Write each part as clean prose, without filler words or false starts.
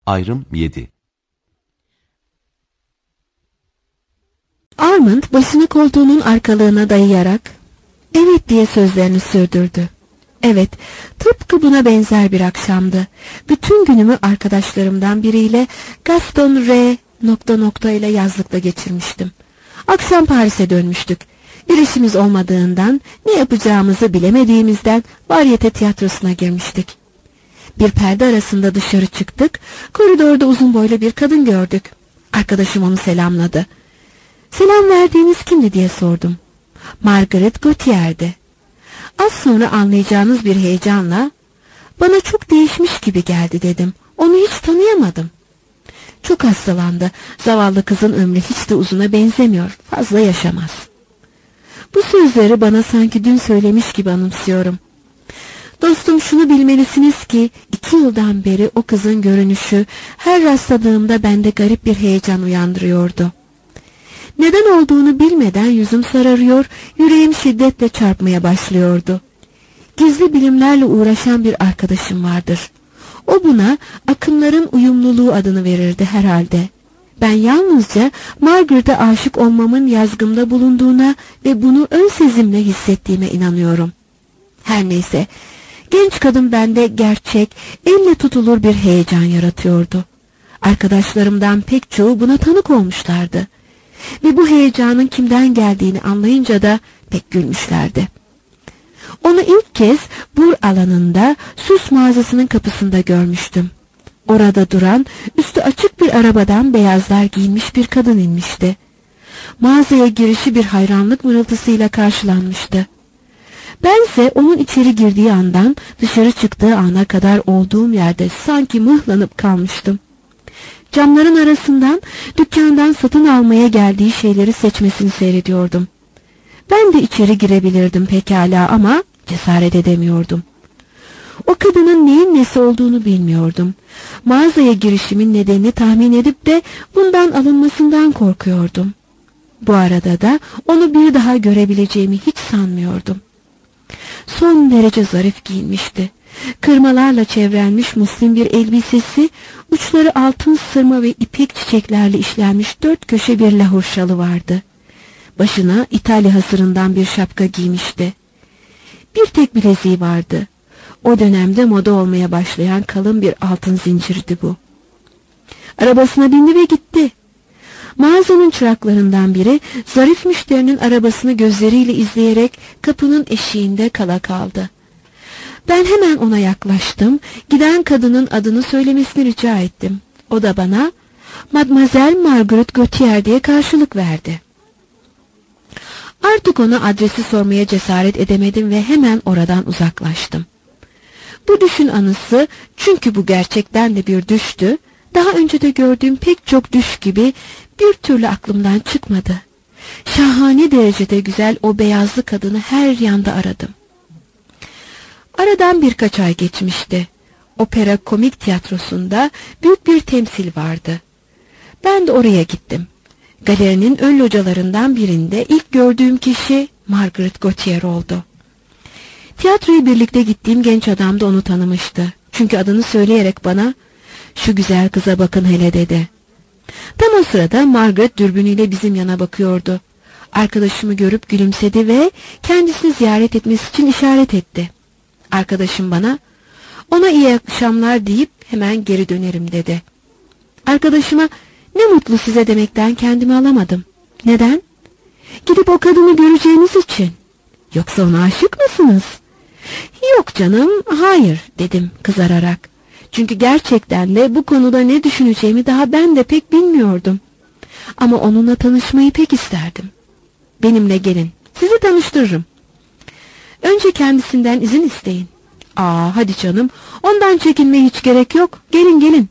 Ayrım 7. Armand başını koltuğunun arkalığına dayayarak "Evet" diye sözlerini sürdürdü. Evet, tıpkı buna benzer bir akşamdı. Bütün günümü arkadaşlarımdan biriyle Gaston R... ile yazlıkta geçirmiştim. Akşam Paris'e dönmüştük. Bir işimiz olmadığından, ne yapacağımızı bilemediğimizden varyete tiyatrosuna girmiştik. Bir perde arasında dışarı çıktık, koridorda uzun boylu bir kadın gördük. Arkadaşım onu selamladı. "Selam verdiğiniz kimdi?" diye sordum. "Margaret Gautier'di." Az sonra anlayacağınız bir heyecanla, "Bana çok değişmiş gibi geldi" dedim. "Onu hiç tanıyamadım." "Çok hastalandı. Zavallı kızın ömrü hiç de uzuna benzemiyor. Fazla yaşamaz." Bu sözleri bana sanki dün söylemiş gibi anımsıyorum. Dostum, şunu bilmelisiniz ki 2 yıldan beri o kızın görünüşü her rastladığımda bende garip bir heyecan uyandırıyordu. Neden olduğunu bilmeden yüzüm sararıyor, yüreğim şiddetle çarpmaya başlıyordu. Gizli bilimlerle uğraşan bir arkadaşım vardır. O buna akımların uyumluluğu adını verirdi herhalde. Ben yalnızca Margaret'e aşık olmamın yazgımda bulunduğuna ve bunu ön sezimle hissettiğime inanıyorum. Her neyse, genç kadın bende gerçek, elle tutulur bir heyecan yaratıyordu. Arkadaşlarımdan pek çoğu buna tanık olmuşlardı. Ve bu heyecanın kimden geldiğini anlayınca da pek gülmüşlerdi. Onu ilk kez Bur alanında süs mağazasının kapısında görmüştüm. Orada duran, üstü açık bir arabadan beyazlar giyinmiş bir kadın inmişti. Mağazaya girişi bir hayranlık mırıltısıyla karşılanmıştı. Bense onun içeri girdiği andan dışarı çıktığı ana kadar olduğum yerde sanki mıhlanıp kalmıştım. Camların arasından dükkandan satın almaya geldiği şeyleri seçmesini seyrediyordum. Ben de içeri girebilirdim pekala ama cesaret edemiyordum. O kadının neyin nesi olduğunu bilmiyordum. Mağazaya girişimin nedenini tahmin edip de bundan alınmasından korkuyordum. Bu arada da onu bir daha görebileceğimi hiç sanmıyordum. Son derece zarif giyinmişti. Kırmalarla çevrenmiş muslin bir elbisesi, uçları altın sırma ve ipek çiçeklerle işlenmiş 4 köşe bir lahor şalı vardı. Başına İtalya hasırından bir şapka giymişti. Bir tek bileziği vardı. O dönemde moda olmaya başlayan kalın bir altın zincirdi bu. Arabasına bindi ve gitti. Mağazanın çıraklarından biri zarif müşterinin arabasını gözleriyle izleyerek kapının eşiğinde kala kaldı. Ben hemen ona yaklaştım, giden kadının adını söylemesini rica ettim. O da bana Mademoiselle Margaret Gautier diye karşılık verdi. Artık ona adresi sormaya cesaret edemedim ve hemen oradan uzaklaştım. Bu düşün anısı, çünkü bu gerçekten de bir düştü, daha önce de gördüğüm pek çok düş gibi bir türlü aklımdan çıkmadı. Şahane derecede güzel o beyazlı kadını her yanda aradım. Aradan birkaç ay geçmişti. Opera Komik Tiyatrosu'nda büyük bir temsil vardı. Ben de oraya gittim. Galerinin ön localarından birinde ilk gördüğüm kişi Margaret Gautier oldu. Tiyatroya birlikte gittiğim genç adam da onu tanımıştı. Çünkü adını söyleyerek bana "Şu güzel kıza bakın hele" dedi. Tam o sırada Margaret dürbünüyle bizim yana bakıyordu. Arkadaşımı görüp gülümsedi ve kendisini ziyaret etmesi için işaret etti. Arkadaşım bana "Ona iyi akşamlar" deyip hemen geri dönerim dedi. Arkadaşıma "Ne mutlu size" demekten kendimi alamadım. Neden? Gidip o kadını göreceğiniz için. Yoksa ona aşık mısınız? Yok canım, hayır dedim kızararak. Çünkü gerçekten de bu konuda ne düşüneceğimi daha ben de pek bilmiyordum. Ama onunla tanışmayı pek isterdim. Benimle gelin, sizi tanıştırırım. Önce kendisinden izin isteyin. Hadi canım, ondan çekinmeye hiç gerek yok. Gelin gelin.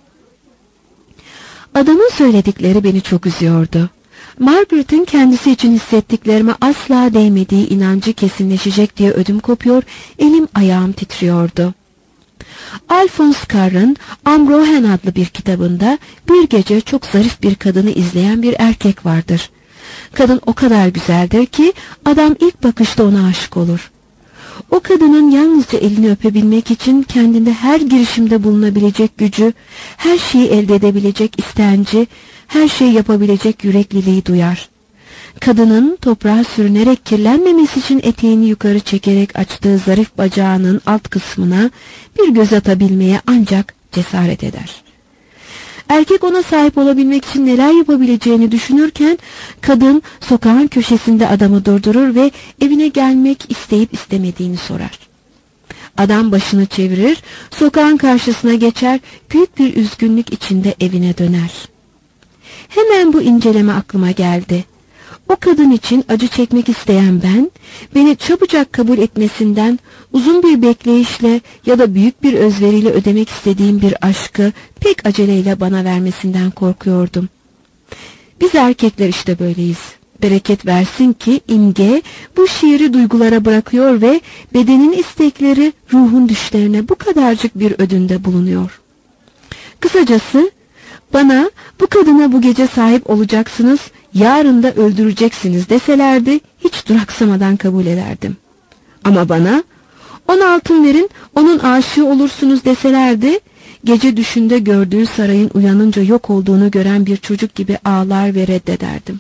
Adamın söyledikleri beni çok üzüyordu. Margaret'ın kendisi için hissettiklerime asla değmediği inancı kesinleşecek diye ödüm kopuyor, elim ayağım titriyordu. Alphonse Karr'ın Ambrohen adlı bir kitabında bir gece çok zarif bir kadını izleyen bir erkek vardır. Kadın o kadar güzeldir ki adam ilk bakışta ona aşık olur. O kadının yalnızca elini öpebilmek için kendinde her girişimde bulunabilecek gücü, her şeyi elde edebilecek istenci, her şeyi yapabilecek yürekliliği duyar. Kadının toprağa sürünerek kirlenmemesi için eteğini yukarı çekerek açtığı zarif bacağının alt kısmına bir göz atabilmeye ancak cesaret eder. Erkek ona sahip olabilmek için neler yapabileceğini düşünürken kadın sokağın köşesinde adamı durdurur ve evine gelmek isteyip istemediğini sorar. Adam başını çevirir, sokağın karşısına geçer, büyük bir üzgünlük içinde evine döner. Hemen bu inceleme aklıma geldi. O kadın için acı çekmek isteyen ben, beni çabucak kabul etmesinden, uzun bir bekleyişle ya da büyük bir özveriyle ödemek istediğim bir aşkı pek aceleyle bana vermesinden korkuyordum. Biz erkekler işte böyleyiz. Bereket versin ki imge bu şiiri duygulara bırakıyor ve bedenin istekleri ruhun düşlerine bu kadarcık bir ödünde bulunuyor. Kısacası bana bu kadına bu gece sahip olacaksınız, yarın da öldüreceksiniz deselerdi hiç duraksamadan kabul ederdim. Ama bana 10 altın verin, onun aşığı olursunuz deselerdi, gece düşünde gördüğü sarayın uyanınca yok olduğunu gören bir çocuk gibi ağlar ve reddederdim.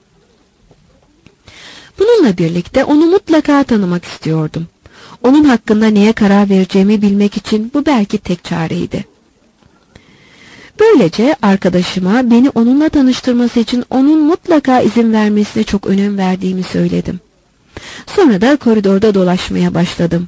Bununla birlikte onu mutlaka tanımak istiyordum. Onun hakkında neye karar vereceğimi bilmek için bu belki tek çareydi. Böylece arkadaşıma beni onunla tanıştırması için onun mutlaka izin vermesine çok önem verdiğimi söyledim. Sonra da koridorda dolaşmaya başladım.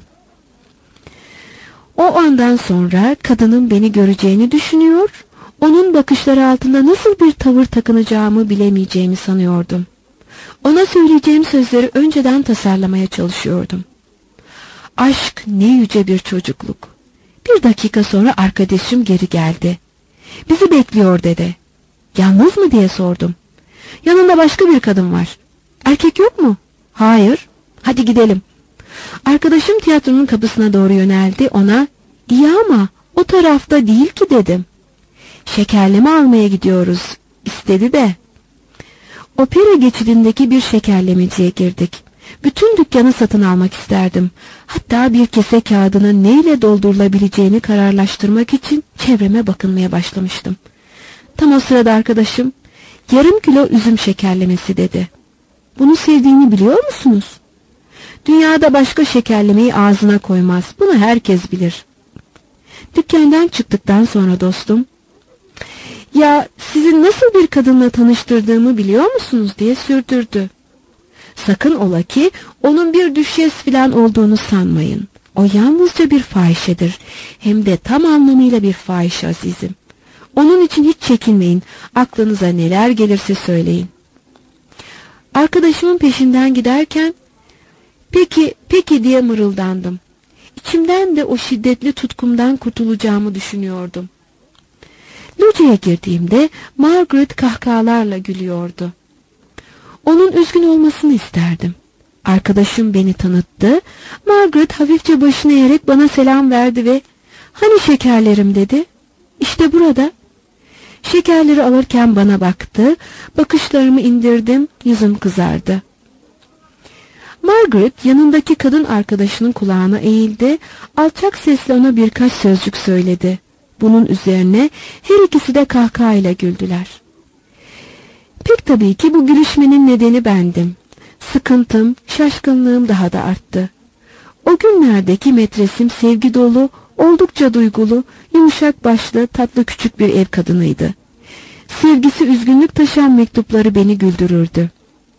O andan sonra kadının beni göreceğini düşünüyor, onun bakışları altında nasıl bir tavır takınacağımı bilemeyeceğimi sanıyordum. Ona söyleyeceğim sözleri önceden tasarlamaya çalışıyordum. Aşk ne yüce bir çocukluk. Bir dakika sonra arkadaşım geri geldi. Bizi bekliyor dedi. Yalnız mı diye sordum. Yanında başka bir kadın var. Erkek yok mu? Hayır. Hadi gidelim. Arkadaşım tiyatronun kapısına doğru yöneldi. Ona iyi ama o tarafta değil ki dedim. Şekerleme almaya gidiyoruz istedi de. Opera geçidindeki bir şekerlemeciye girdik. Bütün dükkanı satın almak isterdim. Hatta bir kese kağıdının neyle doldurulabileceğini kararlaştırmak için çevreme bakınmaya başlamıştım. Tam o sırada arkadaşım yarım kilo üzüm şekerlemesi dedi. Bunu sevdiğini biliyor musunuz? Dünyada başka şekerlemeyi ağzına koymaz. Bunu herkes bilir. Dükkandan çıktıktan sonra dostum, ya sizi nasıl bir kadınla tanıştırdığımı biliyor musunuz diye sürdürdü. Sakın ola ki onun bir düşes filan olduğunu sanmayın. O yalnızca bir fahişedir. Hem de tam anlamıyla bir fahişe azizim. Onun için hiç çekinmeyin. Aklınıza neler gelirse söyleyin. Arkadaşımın peşinden giderken peki diye mırıldandım. İçimden de o şiddetli tutkumdan kurtulacağımı düşünüyordum. Locaya girdiğimde Margaret kahkahalarla gülüyordu. Onun üzgün olmasını isterdim. Arkadaşım beni tanıttı. Margaret hafifçe başını eğerek bana selam verdi ve "Hani şekerlerim?" dedi. "İşte burada." Şekerleri alırken bana baktı. Bakışlarımı indirdim. Yüzüm kızardı. Margaret yanındaki kadın arkadaşının kulağına eğildi. Alçak sesle ona birkaç sözcük söyledi. Bunun üzerine her ikisi de kahkahayla güldüler. Pek tabii ki bu gülüşmenin nedeni bendim. Sıkıntım, şaşkınlığım daha da arttı. O günlerdeki metresim sevgi dolu, oldukça duygulu, yumuşak başlı, tatlı küçük bir ev kadınıydı. Sevgisi üzgünlük taşıyan mektupları beni güldürürdü.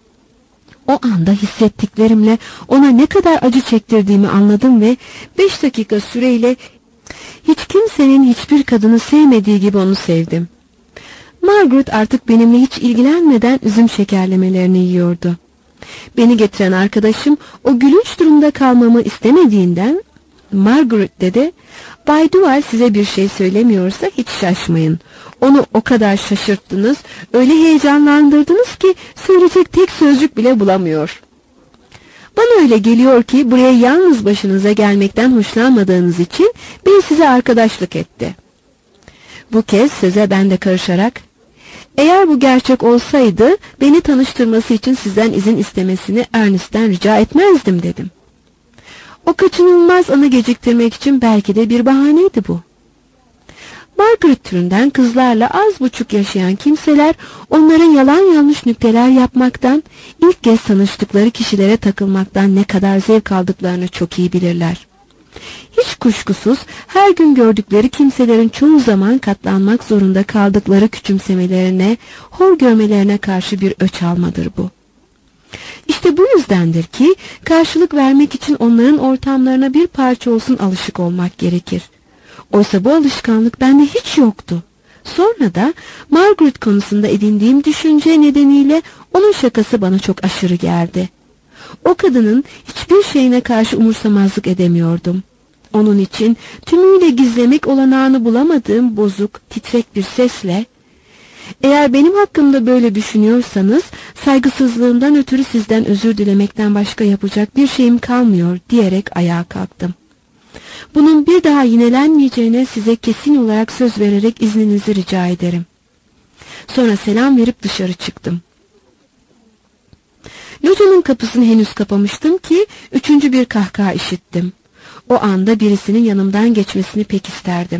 O anda hissettiklerimle ona ne kadar acı çektirdiğimi anladım ve 5 dakika süreyle hiç kimsenin hiçbir kadını sevmediği gibi onu sevdim. Margaret artık benimle hiç ilgilenmeden üzüm şekerlemelerini yiyordu. Beni getiren arkadaşım o gülünç durumda kalmamı istemediğinden, "Margaret," dedi, "Bay Duval size bir şey söylemiyorsa hiç şaşmayın. Onu o kadar şaşırttınız, öyle heyecanlandırdınız ki söyleyecek tek sözcük bile bulamıyor. Bana öyle geliyor ki buraya yalnız başınıza gelmekten hoşlanmadığınız için beni size arkadaşlık etti." Bu kez söze ben de karışarak, "Eğer bu gerçek olsaydı beni tanıştırması için sizden izin istemesini Ernest'ten rica etmezdim," dedim. O kaçınılmaz anı geciktirmek için belki de bir bahaneydi bu. Margaret türünden kızlarla az buçuk yaşayan kimseler onların yalan yanlış nükteler yapmaktan, ilk kez tanıştıkları kişilere takılmaktan ne kadar zevk aldıklarını çok iyi bilirler. Hiç kuşkusuz her gün gördükleri kimselerin çoğu zaman katlanmak zorunda kaldıkları küçümsemelerine, hor görmelerine karşı bir öç almadır bu. İşte bu yüzdendir ki karşılık vermek için onların ortamlarına bir parça olsun alışık olmak gerekir. Oysa bu alışkanlık bende hiç yoktu. Sonra da Margaret konusunda edindiğim düşünce nedeniyle onun şakası bana çok aşırı geldi. O kadının hiçbir şeyine karşı umursamazlık edemiyordum. Onun için tümüyle gizlemek olanağını bulamadığım bozuk, titrek bir sesle, "Eğer benim hakkımda böyle düşünüyorsanız saygısızlığımdan ötürü sizden özür dilemekten başka yapacak bir şeyim kalmıyor," diyerek ayağa kalktım. "Bunun bir daha yinelenmeyeceğine size kesin olarak söz vererek izninizi rica ederim." Sonra selam verip dışarı çıktım. Locanın kapısını henüz kapamıştım ki üçüncü bir kahkaha işittim. O anda birisinin yanımdan geçmesini pek isterdim.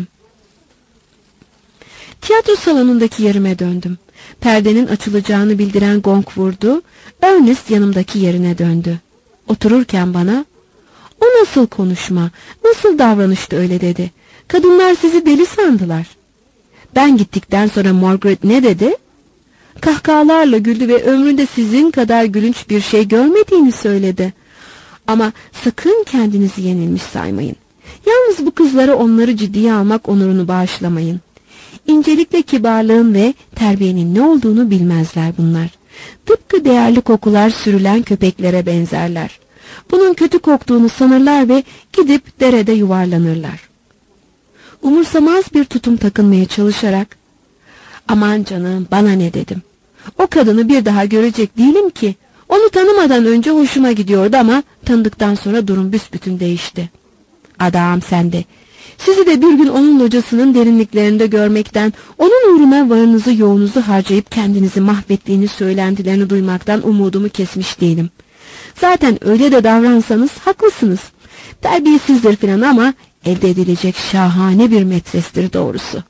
Tiyatro salonundaki yerime döndüm. Perdenin açılacağını bildiren gong vurdu. Ernest yanımdaki yerine döndü. Otururken bana, "O nasıl konuşma, nasıl davranıştı öyle?" dedi. "Kadınlar sizi deli sandılar." Ben gittikten sonra Margaret ne dedi? Kahkahalarla güldü ve ömründe sizin kadar gülünç bir şey görmediğini söyledi. Ama sakın kendinizi yenilmiş saymayın. Yalnız bu kızlara onları ciddiye almak onurunu bağışlamayın. İncelikle kibarlığın ve terbiyenin ne olduğunu bilmezler bunlar. Tıpkı değerli kokular sürülen köpeklere benzerler. Bunun kötü koktuğunu sanırlar ve gidip derede yuvarlanırlar. Umursamaz bir tutum takınmaya çalışarak, "Aman canım, bana ne?" dedim. "O kadını bir daha görecek değilim ki. Onu tanımadan önce hoşuma gidiyordu ama tanıdıktan sonra durum büsbütün değişti." "Adam sende. Sizi de bir gün onun locasının derinliklerinde görmekten, onun uğruna varınızı yoğunuzu harcayıp kendinizi mahvettiğiniz söylentilerini duymaktan umudumu kesmiş değilim. Zaten öyle de davransanız haklısınız. Terbiyesizdir filan ama elde edilecek şahane bir metrestir doğrusu."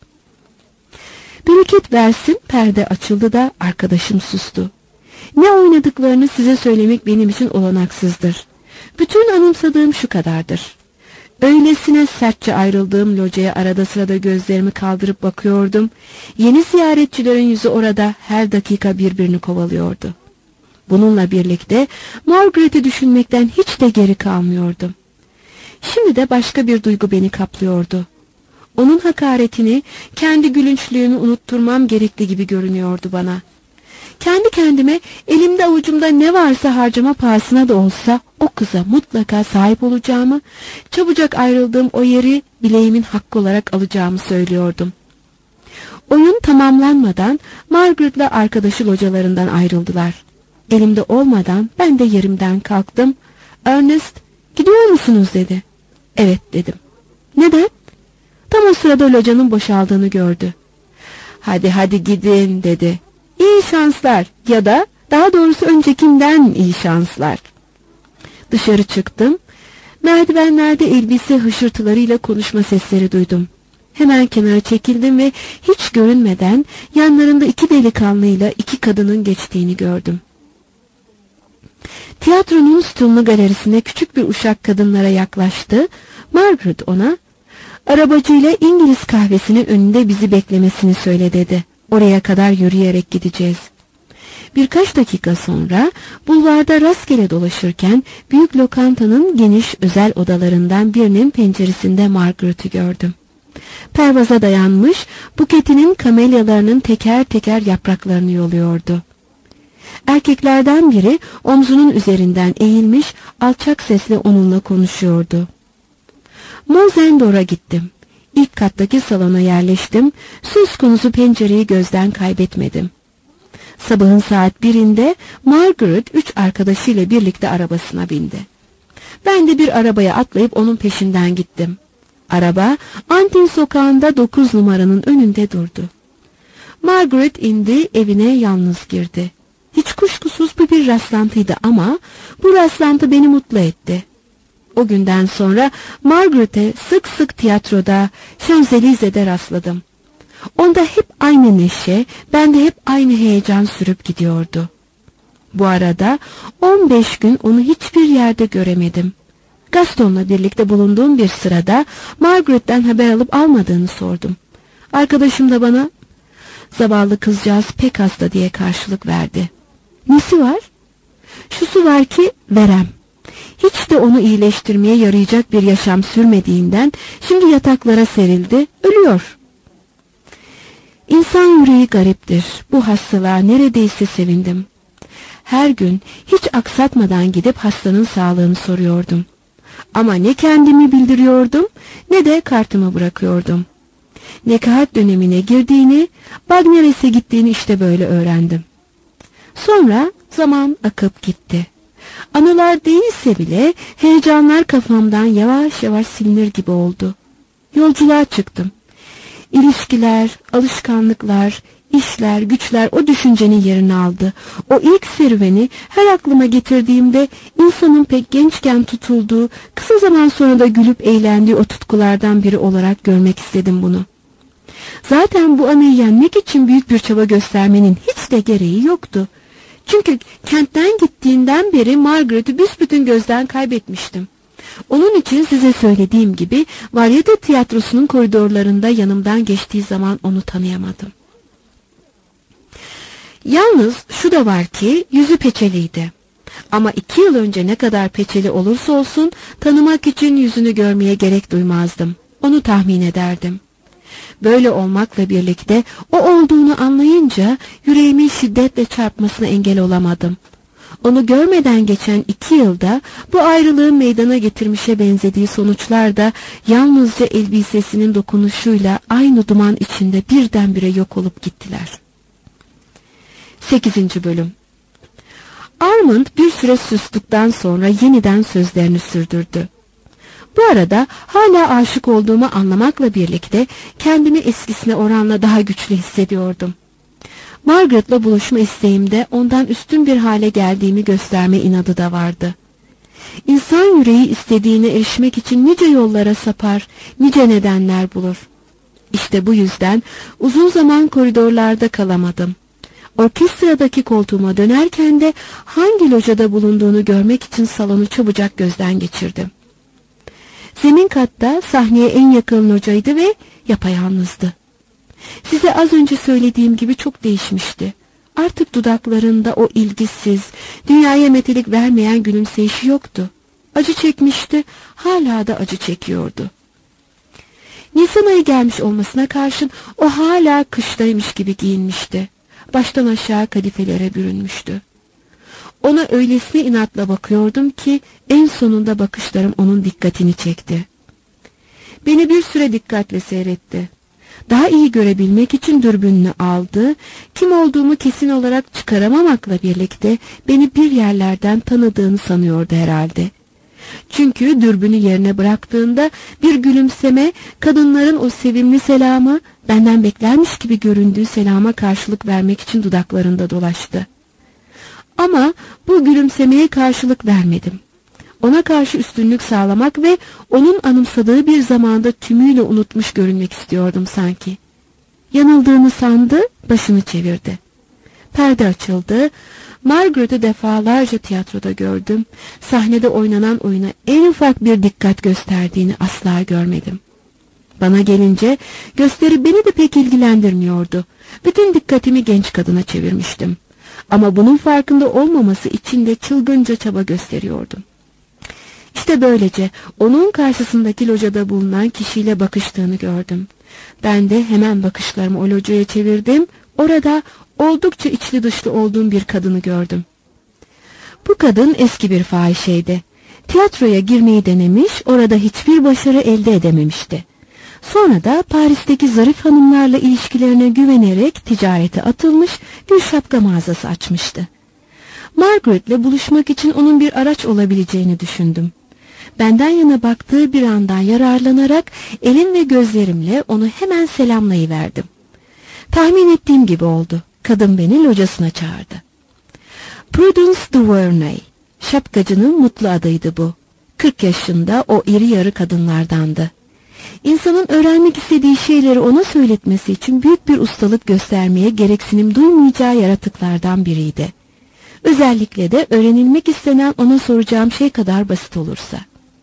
Bereket versin, perde açıldı da arkadaşım sustu. Ne oynadıklarını size söylemek benim için olanaksızdır. Bütün anımsadığım şu kadardır. Öylesine sertçe ayrıldığım locaya arada sırada gözlerimi kaldırıp bakıyordum. Yeni ziyaretçilerin yüzü orada her dakika birbirini kovalıyordu. Bununla birlikte Margaret'i düşünmekten hiç de geri kalmıyordum. Şimdi de başka bir duygu beni kaplıyordu. Onun hakaretini, kendi gülünçlüğümü unutturmam gerekli gibi görünüyordu bana. Kendi kendime elimde avucumda ne varsa harcama pahasına da olsa o kıza mutlaka sahip olacağımı, çabucak ayrıldığım o yeri bileğimin hakkı olarak alacağımı söylüyordum. Oyun tamamlanmadan Margaret'la arkadaşı localarından ayrıldılar. Elimde olmadan ben de yerimden kalktım. "Ernest, gidiyor musunuz?" dedi. "Evet," dedim. "Neden?" Tam o sırada locanın boşaldığını gördü. "Hadi hadi gidin," dedi. "İyi şanslar, ya da daha doğrusu öncekinden iyi şanslar." Dışarı çıktım. Merdivenlerde elbise hışırtılarıyla konuşma sesleri duydum. Hemen kenara çekildim ve hiç görünmeden yanlarında iki delikanlıyla iki kadının geçtiğini gördüm. Tiyatronun sütunlu galerisinde küçük bir uşak kadınlara yaklaştı. Margaret ona, "Arabacıyla İngiliz kahvesinin önünde bizi beklemesini söyle," dedi. "Oraya kadar yürüyerek gideceğiz." Birkaç dakika sonra bulvarda rastgele dolaşırken büyük lokantanın geniş özel odalarından birinin penceresinde Margaret'ı gördüm. Pervaza dayanmış, buketinin kamelyalarının teker teker yapraklarını yoluyordu. Erkeklerden biri omzunun üzerinden eğilmiş, alçak sesle onunla konuşuyordu. Mozendor'a gittim. İlk kattaki salona yerleştim. Söz konusu pencereyi gözden kaybetmedim. Sabahın saat 1'inde Margaret 3 arkadaşıyla birlikte arabasına bindi. Ben de bir arabaya atlayıp onun peşinden gittim. Araba Antin sokağında 9 numaranın önünde durdu. Margaret indi, evine yalnız girdi. Hiç kuşkusuz bu bir rastlantıydı ama bu rastlantı beni mutlu etti. O günden sonra Margaret'e sık sık tiyatroda, Şanzelize'de rastladım. Onda hep aynı neşe, bende hep aynı heyecan sürüp gidiyordu. Bu arada 15 gün onu hiçbir yerde göremedim. Gaston'la birlikte bulunduğum bir sırada Margaret'ten haber alıp almadığını sordum. Arkadaşım da bana "Zavallı kızcağız pek hasta" diye karşılık verdi. "Nesi var?" "Şusu var ki verem. Hiç de onu iyileştirmeye yarayacak bir yaşam sürmediğinden şimdi yataklara serildi, ölüyor." İnsan yüreği gariptir. Bu hastalığa neredeyse sevindim. Her gün hiç aksatmadan gidip hastanın sağlığını soruyordum. Ama ne kendimi bildiriyordum ne de kartımı bırakıyordum. Nekahat dönemine girdiğini, Bagneres'e gittiğini işte böyle öğrendim. Sonra zaman akıp gitti. Anılar değilse bile heyecanlar kafamdan yavaş yavaş silinir gibi oldu. Yolculuğa çıktım. İlişkiler, alışkanlıklar, işler, güçler o düşüncenin yerini aldı. O ilk serüveni her aklıma getirdiğimde insanın pek gençken tutulduğu, kısa zaman sonra da gülüp eğlendiği o tutkulardan biri olarak görmek istedim bunu. Zaten bu anıyı yenmek için büyük bir çaba göstermenin hiç de gereği yoktu. Çünkü kentten gittiğinden beri Margaret'ı büsbütün gözden kaybetmiştim. Onun için size söylediğim gibi Varyete tiyatrosunun koridorlarında yanımdan geçtiği zaman onu tanıyamadım. Yalnız şu da var ki yüzü peçeliydi. Ama 2 yıl önce ne kadar peçeli olursa olsun tanımak için yüzünü görmeye gerek duymazdım. Onu tahmin ederdim. Böyle olmakla birlikte o olduğunu anlayınca yüreğimin şiddetle çarpmasına engel olamadım. Onu görmeden geçen 2 yılda bu ayrılığın meydana getirmişe benzediği sonuçlar da yalnızca elbisesinin dokunuşuyla aynı duman içinde birdenbire yok olup gittiler. 8. Bölüm. Armand bir süre sustuktan sonra yeniden sözlerini sürdürdü. Bu arada hala aşık olduğumu anlamakla birlikte kendimi eskisine oranla daha güçlü hissediyordum. Margaret'la buluşma isteğimde ondan üstün bir hale geldiğimi gösterme inadı da vardı. İnsan yüreği istediğine erişmek için nice yollara sapar, nice nedenler bulur. İşte bu yüzden uzun zaman koridorlarda kalamadım. Orkestradaki koltuğuma dönerken de hangi locada bulunduğunu görmek için salonu çabucak gözden geçirdim. Zemin katta sahneye en yakın locaydı ve yapayalnızdı. Size az önce söylediğim gibi çok değişmişti. Artık dudaklarında o ilgisiz, dünyaya metelik vermeyen gülümseyişi yoktu. Acı çekmişti, hala da acı çekiyordu. Nisan ayı gelmiş olmasına karşın o hala kıştaymış gibi giyinmişti. Baştan aşağı kadifelere bürünmüştü. Ona öylesine inatla bakıyordum ki en sonunda bakışlarım onun dikkatini çekti. Beni bir süre dikkatle seyretti. Daha iyi görebilmek için dürbününü aldı, kim olduğumu kesin olarak çıkaramamakla birlikte beni bir yerlerden tanıdığını sanıyordu herhalde. Çünkü dürbünü yerine bıraktığında bir gülümseme, kadınların o sevimli selamı, benden beklermiş gibi göründüğü selama karşılık vermek için dudaklarında dolaştı. Ama bu gülümsemeye karşılık vermedim. Ona karşı üstünlük sağlamak ve onun anımsadığı bir zamanda tümüyle unutmuş görünmek istiyordum sanki. Yanıldığını sandı, başını çevirdi. Perde açıldı. Margaret'ı defalarca tiyatroda gördüm. Sahnede oynanan oyuna en ufak bir dikkat gösterdiğini asla görmedim. Bana gelince gösteri beni de pek ilgilendirmiyordu. Bütün dikkatimi genç kadına çevirmiştim. Ama bunun farkında olmaması için de çılgınca çaba gösteriyordum. İşte böylece onun karşısındaki locada bulunan kişiyle bakıştığını gördüm. Ben de hemen bakışlarımı o locaya çevirdim. Orada oldukça içli dışlı olduğum bir kadını gördüm. Bu kadın eski bir fahişeydi. Tiyatroya girmeyi denemiş, orada hiçbir başarı elde edememişti. Sonra da Paris'teki zarif hanımlarla ilişkilerine güvenerek ticarete atılmış, bir şapka mağazası açmıştı. Margaret'le buluşmak için onun bir araç olabileceğini düşündüm. Benden yana baktığı bir andan yararlanarak elim ve gözlerimle onu hemen selamlayıverdim. Tahmin ettiğim gibi oldu. Kadın beni locasına çağırdı. Prudence Duvernay, şapkacının mutlu adıydı bu. 40 yaşında, o iri yarı kadınlardandı. İnsanın öğrenmek istediği şeyleri ona söyletmesi için büyük bir ustalık göstermeye gereksinim duymayacağı yaratıklardan biriydi. Özellikle de öğrenilmek istenen ona soracağım şey kadar basit olursa.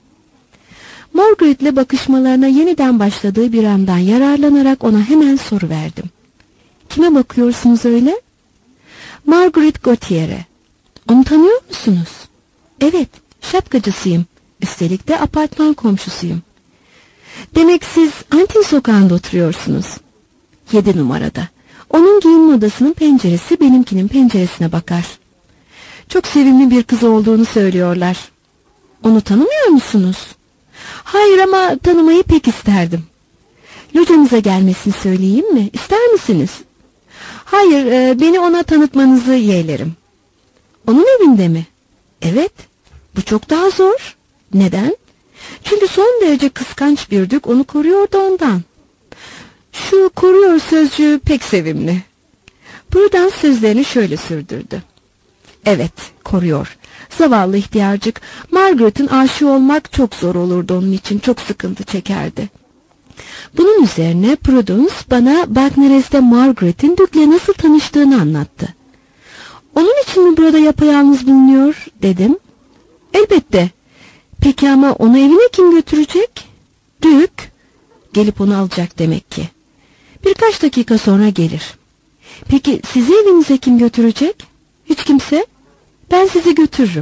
Margaret'le bakışmalarına yeniden başladığı bir andan yararlanarak ona hemen soru verdim. Kime bakıyorsunuz öyle? Margaret Gautier'e. Onu tanıyor musunuz? Evet, şapkacısıyım. Üstelik de apartman komşusuyum. Demek siz Antin sokağında oturuyorsunuz. 7 numarada. Onun giyinme odasının penceresi benimkinin penceresine bakar. Çok sevimli bir kız olduğunu söylüyorlar. Onu tanımıyor musunuz? Hayır ama tanımayı pek isterdim. Locanıza gelmesini söyleyeyim mi? İster misiniz? Hayır, beni ona tanıtmanızı yeğlerim. Onun evinde mi? Evet. Bu çok daha zor. Neden? Çünkü son derece kıskanç bir dük onu koruyor da ondan. Şu koruyor sözcüğü pek sevimli. Prudence sözlerini şöyle sürdürdü. Evet, koruyor. Zavallı ihtiyarcık, Margaret'in aşığı olmak çok zor olurdu onun için, çok sıkıntı çekerdi. Bunun üzerine Prudence bana Bagneres'te Margaret'in Dük'le nasıl tanıştığını anlattı. Onun için mi burada yapayalnız bulunuyor, dedim. Elbette. Peki ama onu evine kim götürecek? Dük. Gelip onu alacak demek ki. Birkaç dakika sonra gelir. Peki sizi evinize kim götürecek? Hiç kimse. Ben sizi götürürüm.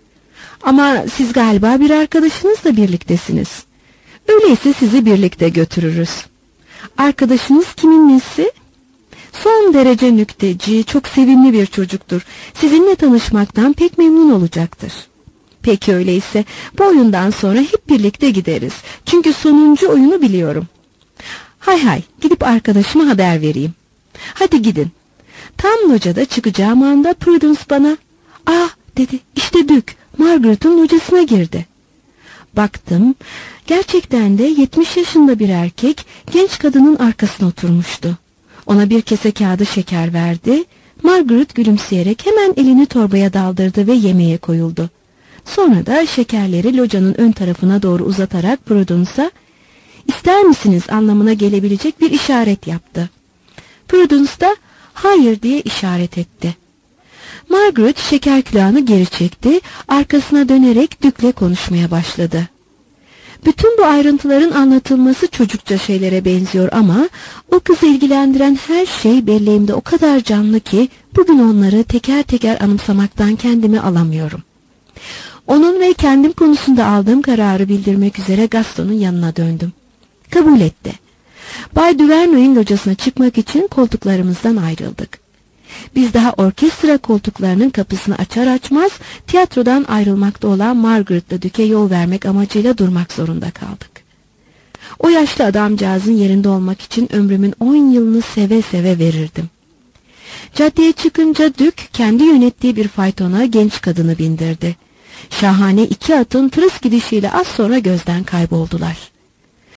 Ama siz galiba bir arkadaşınızla birliktesiniz. Öyleyse sizi birlikte götürürüz. Arkadaşınız kimin nesi? Son derece nükteci, çok sevimli bir çocuktur. Sizinle tanışmaktan pek memnun olacaktır. Peki öyleyse bu oyundan sonra hep birlikte gideriz. Çünkü sonuncu oyunu biliyorum. Hay hay, gidip arkadaşıma haber vereyim. Hadi gidin. Tam locada çıkacağım anda Prudence bana, "Ah," dedi, "işte Dük, Margaret'ın locasına girdi." Baktım, gerçekten de 70 yaşında bir erkek genç kadının arkasına oturmuştu. Ona bir kese kağıdı şeker verdi. Margaret gülümseyerek hemen elini torbaya daldırdı ve yemeğe koyuldu. Sonra da şekerleri locanın ön tarafına doğru uzatarak Prudence'a "İster misiniz?" anlamına gelebilecek bir işaret yaptı. Prudence da "Hayır" diye işaret etti. Margaret şeker külahını geri çekti, arkasına dönerek Dük'le konuşmaya başladı. Bütün bu ayrıntıların anlatılması çocukça şeylere benziyor ama o kızı ilgilendiren her şey belleğimde o kadar canlı ki bugün onları teker teker anımsamaktan kendimi alamıyorum. Onun ve kendim konusunda aldığım kararı bildirmek üzere Gaston'un yanına döndüm. Kabul etti. Bay Duvernoy'un locasına çıkmak için koltuklarımızdan ayrıldık. Biz daha orkestra koltuklarının kapısını açar açmaz tiyatrodan ayrılmakta olan Margaret'la Dük'e yol vermek amacıyla durmak zorunda kaldık. O yaşlı adamcağızın yerinde olmak için ömrümün 10 yılını seve seve verirdim. Caddeye çıkınca Dük kendi yönettiği bir faytona genç kadını bindirdi. Şahane 2 atın tırıs gidişiyle az sonra gözden kayboldular.